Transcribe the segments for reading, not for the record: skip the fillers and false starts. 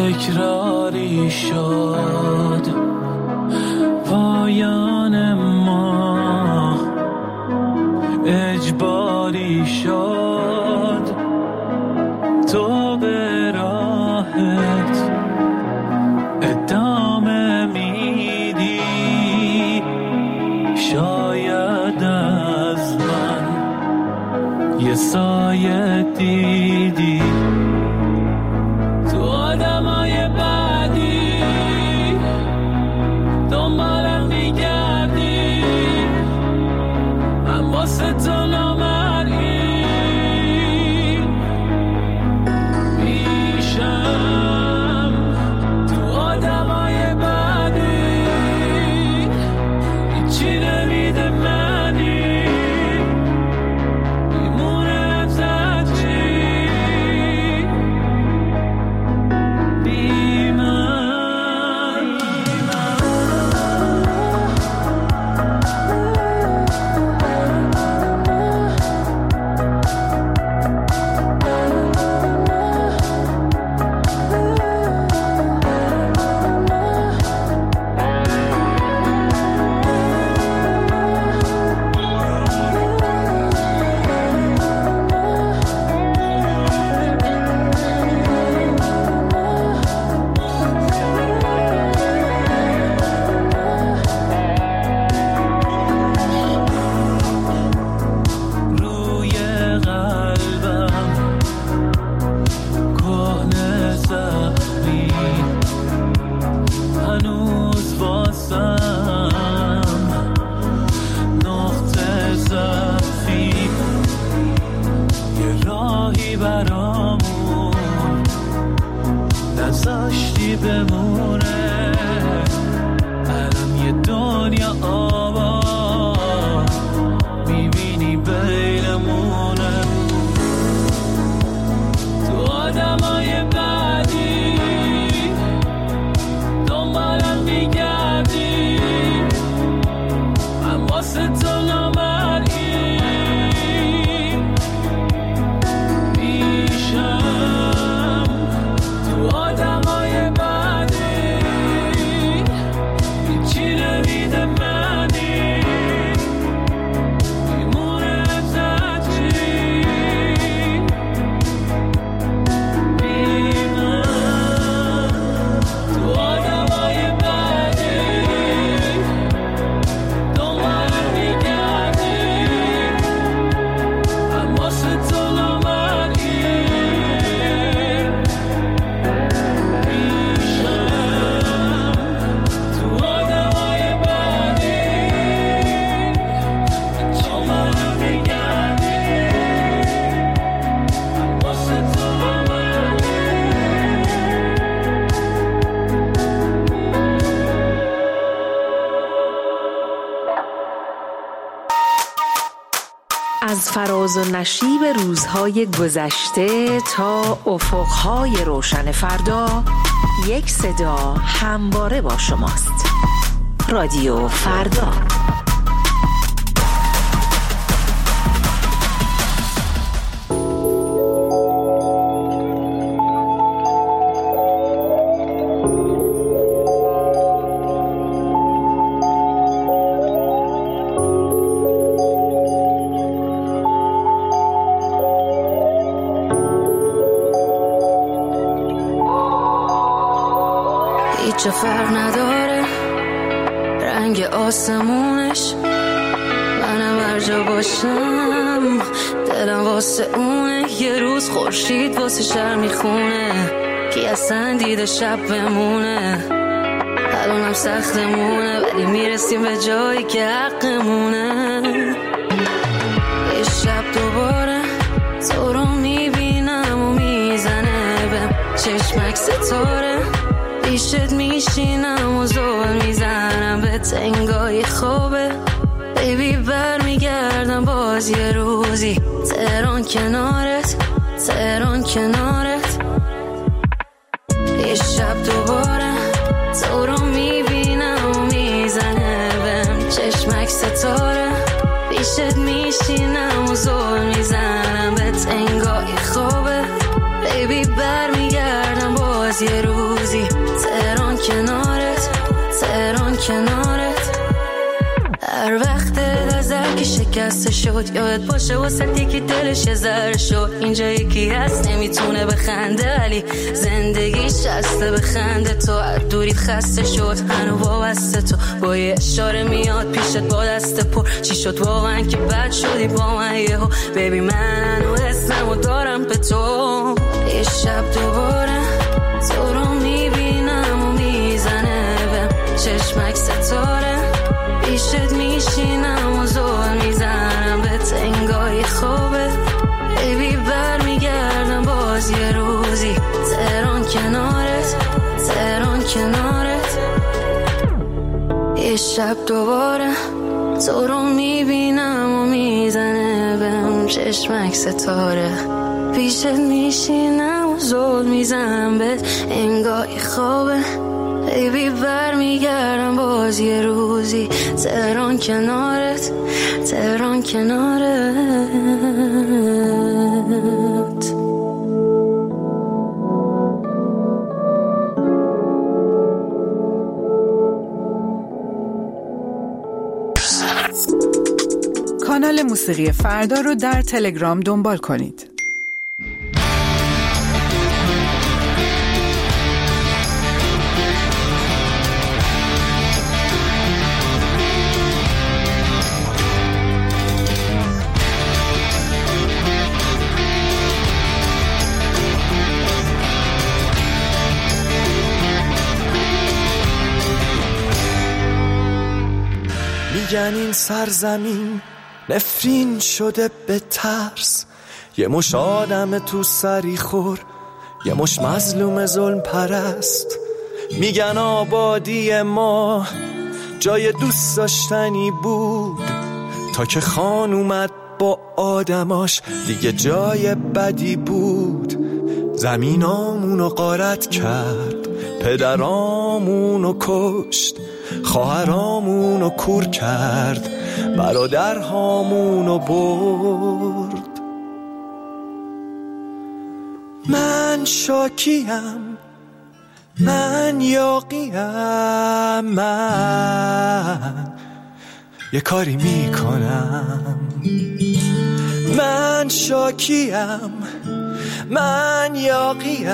تکراری شد پایان ما، اجباری شد تو به راحت ادامه میدی. شاید از من یه سایه دیدی تو آدمای بعدی، دنبالم میگردی، من واسه تو نامرئی میشم. تو آدمای بعدی هیچی نمیده منی، میمونه زدی بی من. روی قلبم کهنه زخمی، هنوز واسم نقطه ضعفی. یه راهی برامون نذاشتی بمونه، الان یه دنیا آباد میبینی بینمونه. تو آدمای بعدی دنبالم میگردی، من واسه تو نامرئی میشم. تو آدمای بعدی هیچی نمیده منی، میمونه زدی بی من. تو آدمای بعدی دنبالم میگردی، من واسه تو نامرئی میشم. تو آدمای بعدی دنبالم میگردی، من واسه تو نامرئی. از فراز و نشیب روزهای گذشته تا افقهای روشن فردا، یک صدا همواره با شماست. رادیو فردا. هیچ فرق نداره رنگ آسمونش، منم هر جا باشم دلم واسه اونه. یه روز خورشید واسه شهر میخونه، کی اصلا دیده شب بمونه. الانم سختمونه ولی میرسیم به جایی که حقمونه. یه شب دوباره تو رو میبینم و میزنه بهم چشمک ستاره، پیشت میشینم و زل میزنم به تنگای خوابه. بیبی برمیگردم باز یه روزی، تهران کنارت، تهران کنارت. یه شب دوباره تو رو میبینم و میزنه بهم چشمک ستاره، پیشت میشینم و زل میزنم به تنگای خوابه. بیبی برمیگردم باز یه روز، کنارت. هر وقت نظر که شکسته شد یادت باشه واسه یکی دلش یه ذره شد. اینجا یکی هست نمیتونه بخنده ولی زندگیش هسته بخنده. تو هر دوریت خسته شد هنو وابسته تو با یه اشاره میاد پیشت با دست پر. چی شد واقعا که بد شدی با من یهو؟ بیبی من هنو اسمو دارم به تو. یه شب دوباره تو رو میبینم و میزنه بهم چشمک ستاره. پیشت میشینم و زول میزنم به تنگای خوبه. بیبی بر میگردم باز یه روزی تهران کنارت، تهران کنارت. یه شب دوباره تو رو میبینم و میزنه بهم چشمک ستاره. پیشت میشینم و زول میزنم به انگای خوبه. بیبی بر میگردم باز یه روزی تهران کنارت، تهران کنارت. کانال موسیقی فردا رو در تلگرام دنبال کنید. میگن این سرزمین نفرین شده به ترس. یه مش آدم تو سری خور، یه مش مظلوم ظلم پرست. میگن آبادی ما جای دوست داشتنی بود تا که خان اومد با آدماش دیگه جای بدی بود. زمینامونو غارت کرد، پدرامونو کشت، خواهرامونو کور کرد، برادرهامونو برد. من شاکیم، من یاقیم، من یه کاری میکنم. من شاکیم، من یاقیم،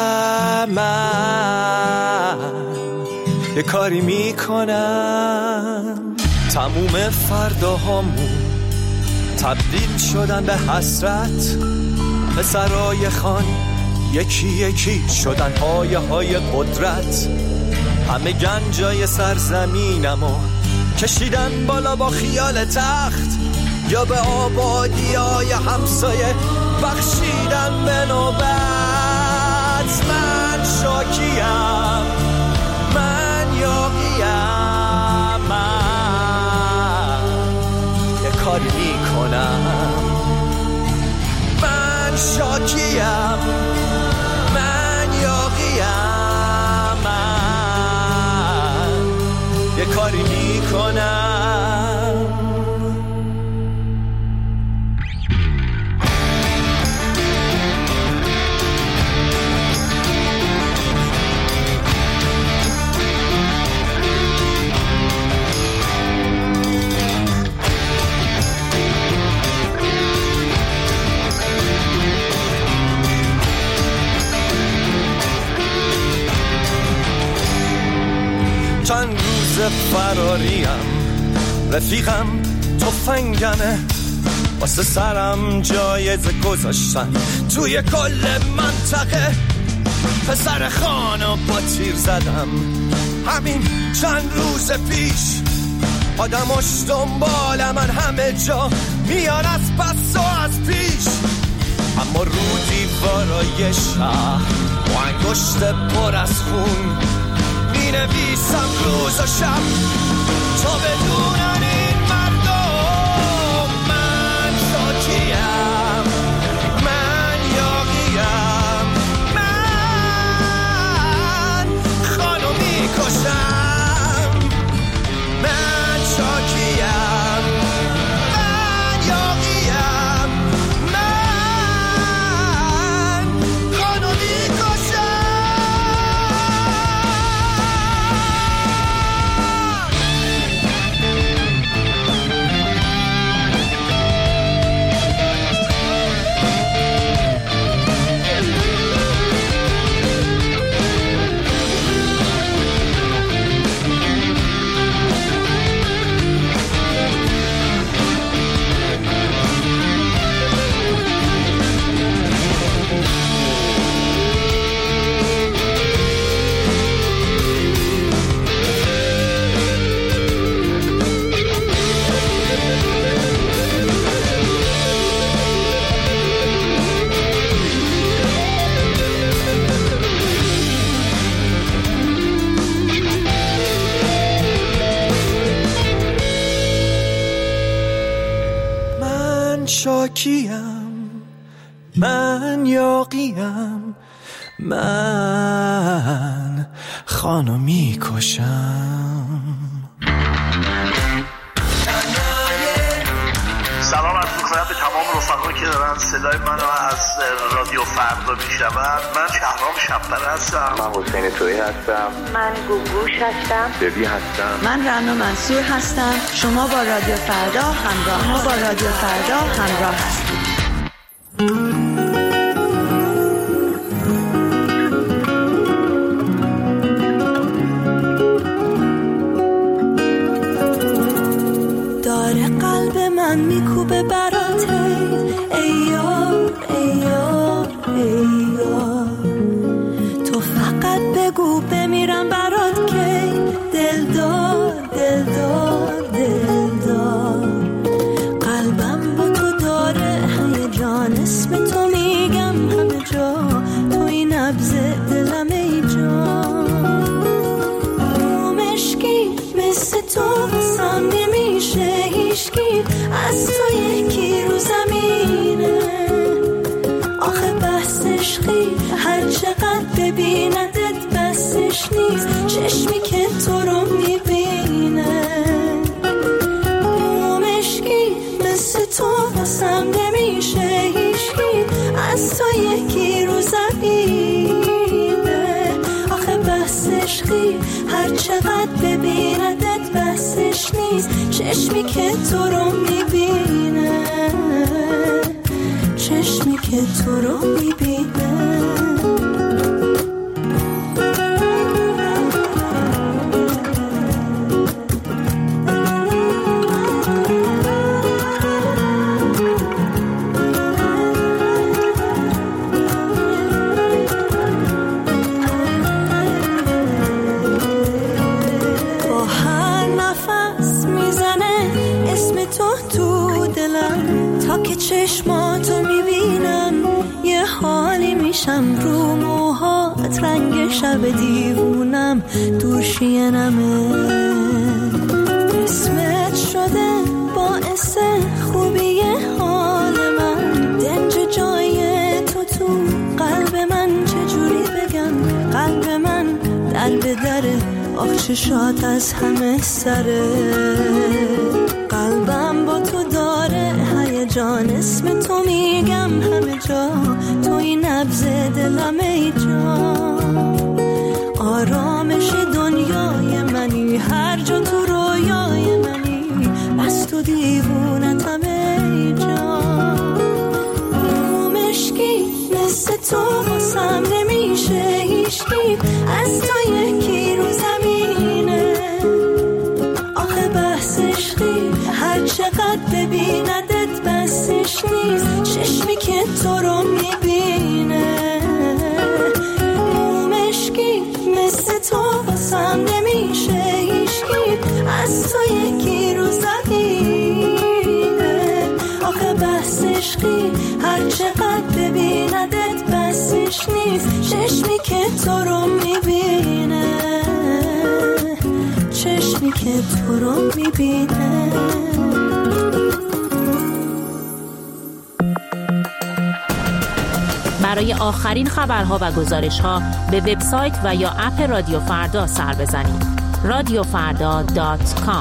من یه کاری میکنم. تموم فرداهامون تبدیل شدن به حسرت. پسرای خان یکی یکی شدن پایه های قدرت. همه گنجای سرزمینمو کشیدن بالا با خیال تخت، یا به آبادی های همسایه بخشیدن به نوبت. من شاکیم، من یاقیم، من یه کاری میکنم. من شاکیم، من یاقیم، من یه کاری میکنم. چند روز فراریم، رفیقم تفنگمه، واسه سرم جایزه گذاشتن توی کل منطقه. پسر خانو با تیر زدم همین چند روز پیش. آدماش دنبال من همه جا میان از پس و از پیش. اما رو دیوارای شهر با انگشت پر از خون می نویسم روز و شب تا بدونن این مردم. من شاکیم، من یاقیم، من خانو می کشم. من شاکیم، من یاقیم، من خانو می کشم. شاکیم، من یاقیم، من خانو میکشم. سلام عرض می‌کنم به تمام رفقایی که دارن صدای منو از رادیو فردا میشنون. من شهرام شب‌پره هستم. من حسین تویی هستم. من گوگوش هستم. ببی هستم. من رنا منصور هستم. شما با رادیو فردا همراه هستید. من میکوبه برات ای یار ای یار ای یار، تو فقط بگو بمیرم برات که دلدار دلدار دلدار. قلبم با تو داره هیجان، اسم تو میگم همه جا، توی نبض دلم ای جان. مشکی مثل تو واسم نمیشه هیچکی، از تو یکی رو زمینه. آخه بحث عشقی هر چقدر ببیندت بسش نیست، چشمی که تو رو میبینه. مشکی مثل تو واسم نمیشه هیچکی، از تو یکی رو زمینه. آخه بحث عشقی هر چقدر ببیندت بسش نیست، چشمی که تو رو میبینه، چشمی که تو رو میبینه. چشماتو میبینم یه حالی میشم، رو موهات رنگ شب دیوونم دوشینمه. اسمت شده باعث خوبی حال من، دنج جای تو قلب من، چجوری بگم قلب من در به دره، آخ چشات از همه سره. قلبم با تو داره هیجان، اسم تو میگم همه جا، توی نبض دلم ای جان. آرامش دنیای منی، هر جا تو رویای منی، بس تو دیوونتم ای جان. مشکی مثل تو واسم نمیشه هیچکی، از تو یکی رو زمینه. آخه بحث عشقی هر چقدر ببیندت بسش نیست، چشمی که تو رو میبینه. مشکی مثل تو واسم نمیشه هیچکی، از تو یکی رو زمینه. آخه بحث عشقی هر چقدر ببیندت بسش نیست، چشمی که تو رو میبینه، چشمی که تو رو میبینه. برای آخرین خبرها و گزارش‌ها به وبسایت و یا اپ رادیو فردا سر بزنید. radiofarda.com.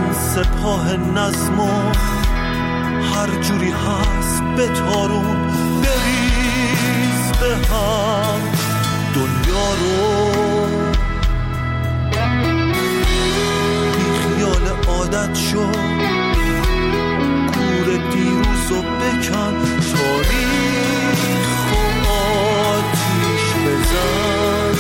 سپاه نظم و هر جوری هست به تارون بریز به هم دنیا رو، بی خیال عادت شو، گور دیروز رو بکن، تاریخ و آتیش بزن.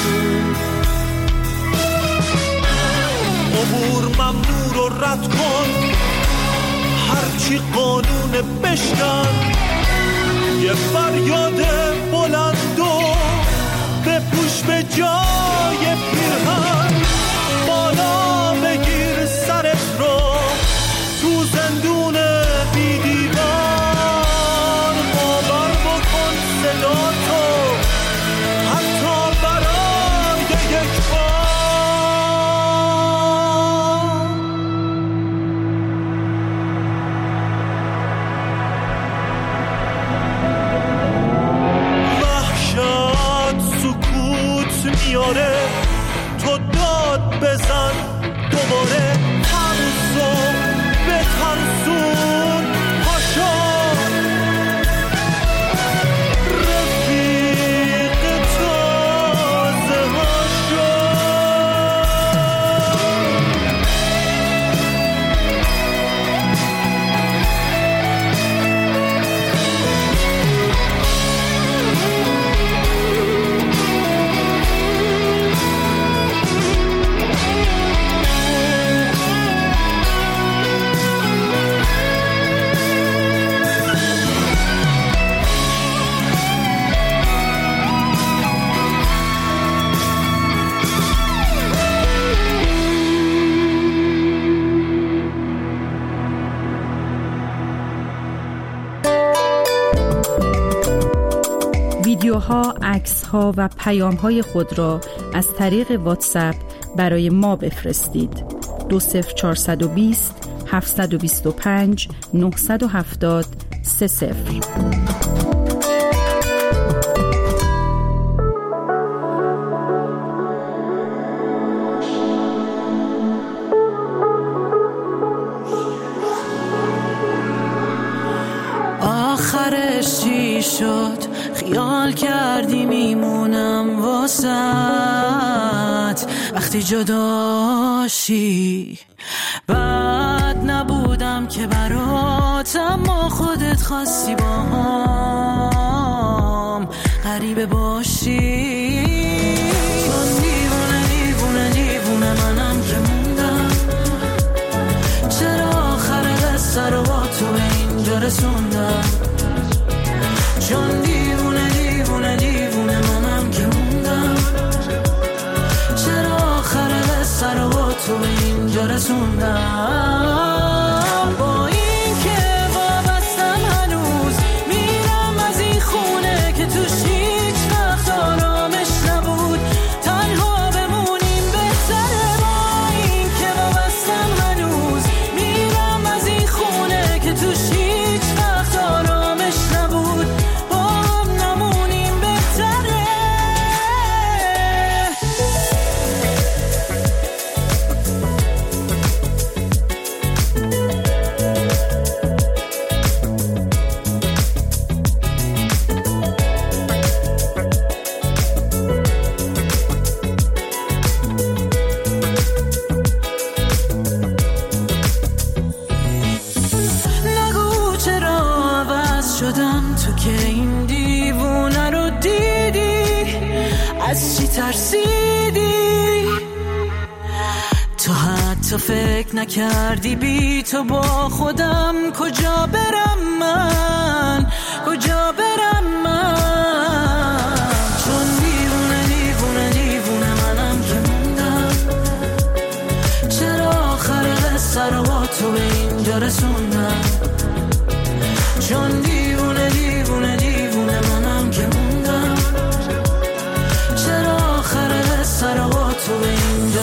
امور ممنوع رو رد کن، هرچی قانون بشکن، یه فریاد بلند و بپوش به جای پیرهن، بالا بگیر سرت رو تو زندون بی دیوار، باور بکن صدا تو حتی برای یک بار. میاره تو داد بزن دوباره، ترسو به ترسون پاشو، رفیق تازه هاشو. ویدیوها، عکس‌ها و پیام‌های خود را از طریق واتساپ برای ما بفرستید. 20420 725 970 30. آخرش چی شد؟ خیال کردی میمونم واسط وقتی جداشی. بد نبودم که برات، اما خودت خواستی با هم غریبه باشی. چون دیوونه دیوونه دیوونه منم که موندم، چرا آخر قصه رو با تو به اینجا رسوندم. چون دیوونه دیوونه دیوونه منم که موندم، چرا آخر قصه رو با تو به اینجا رسوندم. با این که وابستم هنوز میرم از این خونه که توش هیچ وقت آرامش نبود، تنها بمونیم بهتره. با این که وابستم هنوز میرم از این خونه که توش هیچ وقت آرامش نبود، از چی ترسیدی؟ تو حتی فکر نکردی بی تو با خودم کجا برم من، کجا برم من. چون دیوونه دیوونه دیوونه منم که موندم، چرا آخر قصه رو با تو به اینجا رسوندم. چون دیوونه دیوونه دیوونه منم که موندم، چرا آخر قصه رو با تو به اینجا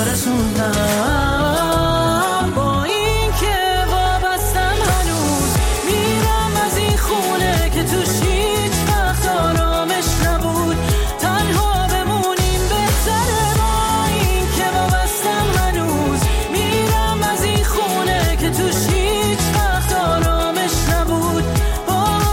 رسوندم. با این که وابستم هنوز میرم از این خونه که توش هیچ وقت آرامش نبود، تنها بمونیم بهتره. با این که وابستم هنوز میرم از این خونه که توش هیچ وقت آرامش نبود، با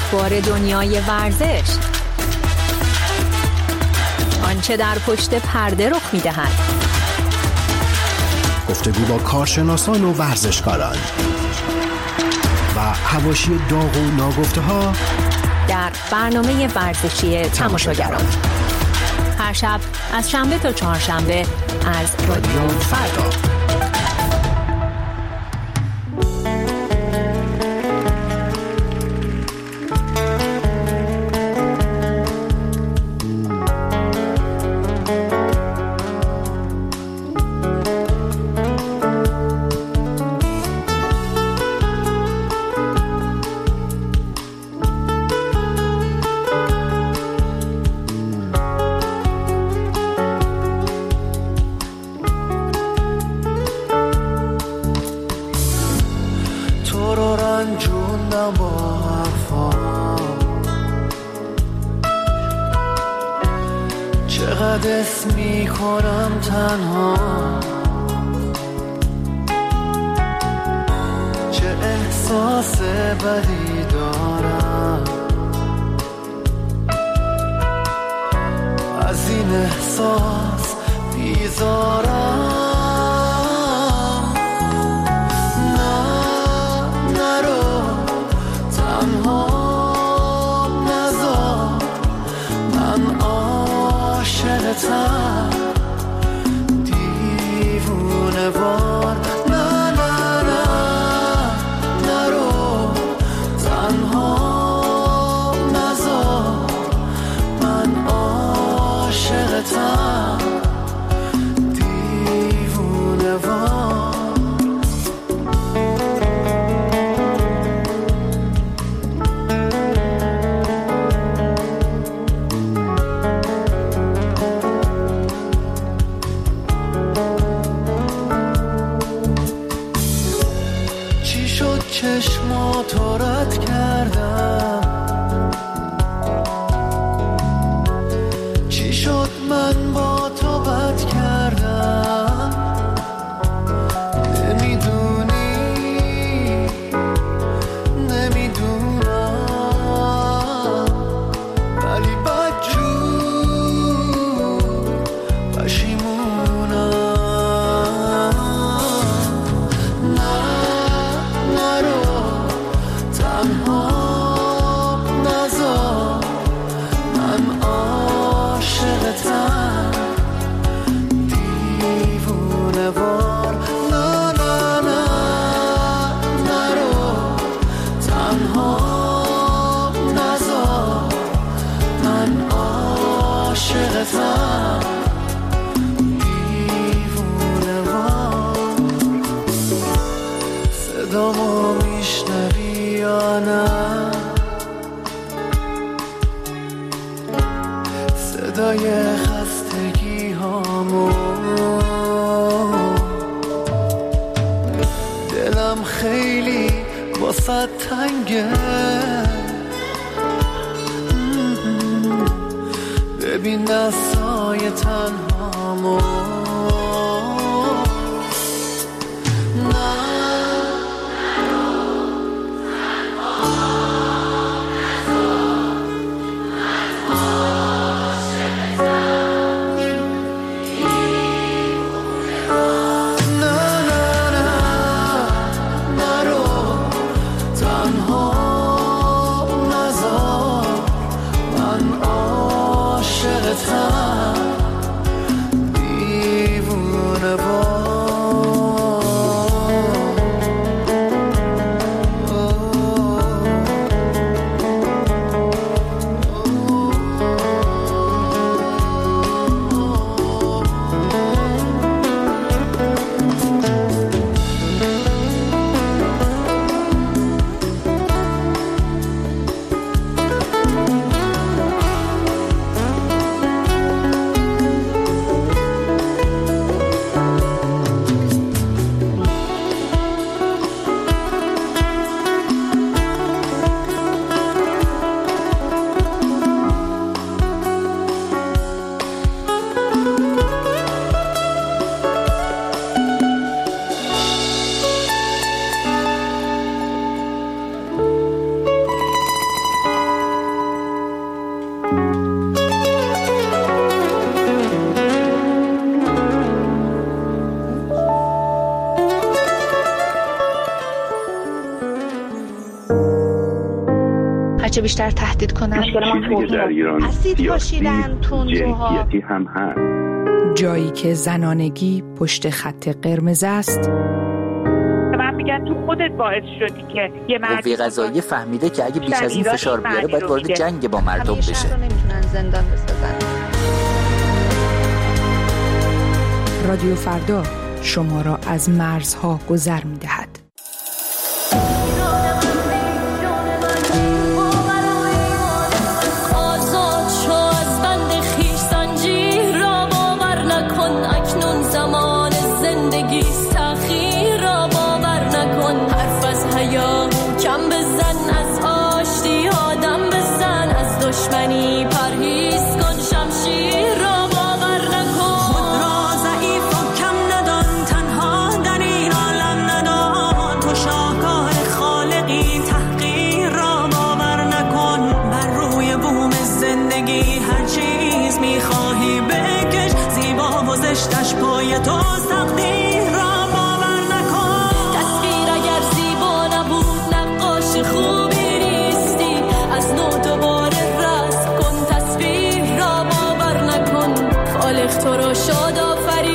اخبار دنیای ورزش، آنچه در پشت پرده رخ می‌دهد، گفتگو با کارشناسان و ورزشکاران و حواشی داغ و ناگفته‌ها در برنامه ورزشی تماشاگران. هر شب از شنبه تا چهارشنبه از رادیو فردا. چقدر اسم میکنم تنها، چه احساس بدی دارم، از این احساس بیزارم. نرو تنها نذار، من عاشقتم دیوونه وار. نرو تنها نذار، من عاشقتم دیوونه وار. چشماتو رد کردم، چی شد من با تو بد کردم، نمیدونم ولی بدجور پشیمونم. دیوونه وار. نرو تنها نذار، من عاشقتم دیوونه وار. صدامو میشنوی یا نه؟ صدای خستگی هامو، دلم خیلی واسه تنگه، ببین دستای تنهامو. بیشتر تهدید کنن. مشکل ما در ایران اسید پاشیدن، تندروها هم هست. جایی که زنانگی پشت خط قرمز است. من میگن تو خودت باعث شدی که یه قوه قضاییه فهمیده که اگه بیش از این فشار بیاره باید وارد جنگ با مردم بشه. شهر رو نمیتونن زندان بسازن. رادیو فردا شما را از مرزها گذر می‌دهد. پای تو تقدیر را باور نکن. تصویر اگر زیبا نبود نقاش خوبی نیستی. از نو دوباره رسم کن تصویر را باور نکن. خالق تو را شاد آفرید